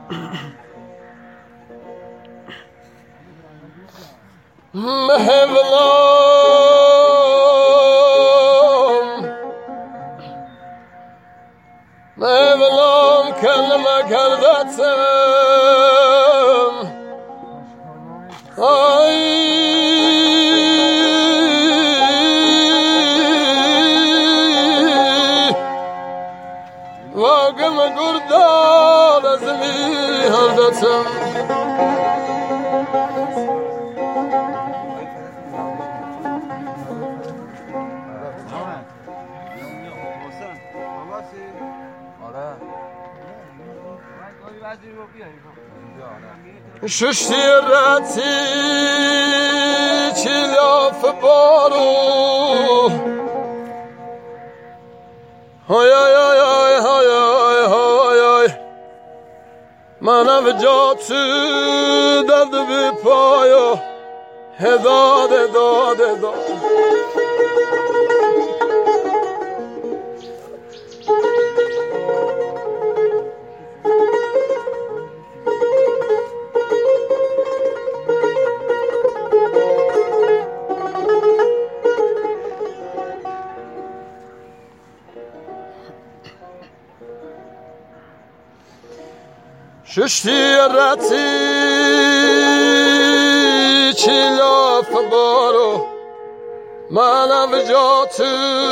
مهولم کلمه کردتم آی واقم گردال از میهردتم ششیرتی چلاف بارو های های های های های های های منم جا تو دد بی پایا هداد داد داد ششیرتی چلاف بارو منم جا تو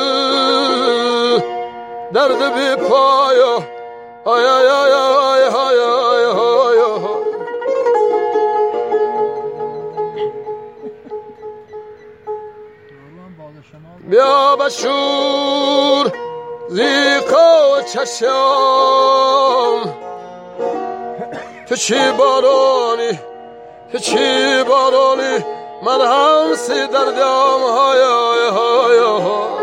درد بی پایا های های های های های های های بیا بشور زیقا و چشم تو چی بارانی تو چی بارانی من همسی دردم های های های های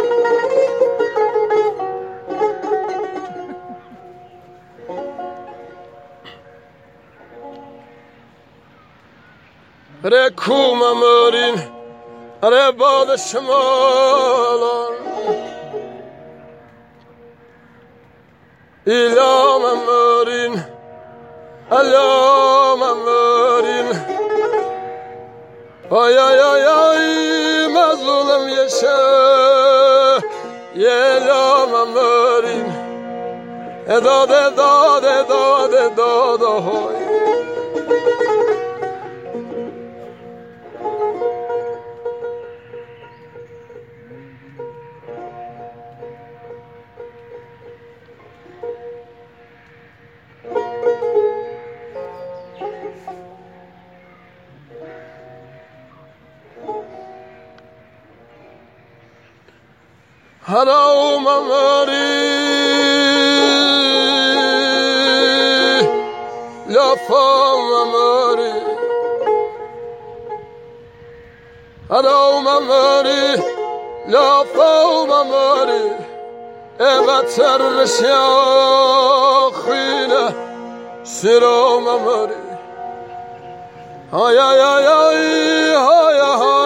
ره کوم مرین ره باد شمالان ایلام مرین الام مرین آی آی آی آی مظلوم یشه ایلام مرین اداد اداد اداد اداد های حرام مری لفام مری حرام مری لفام مری ابتر شاخینه سرام مری های های های های های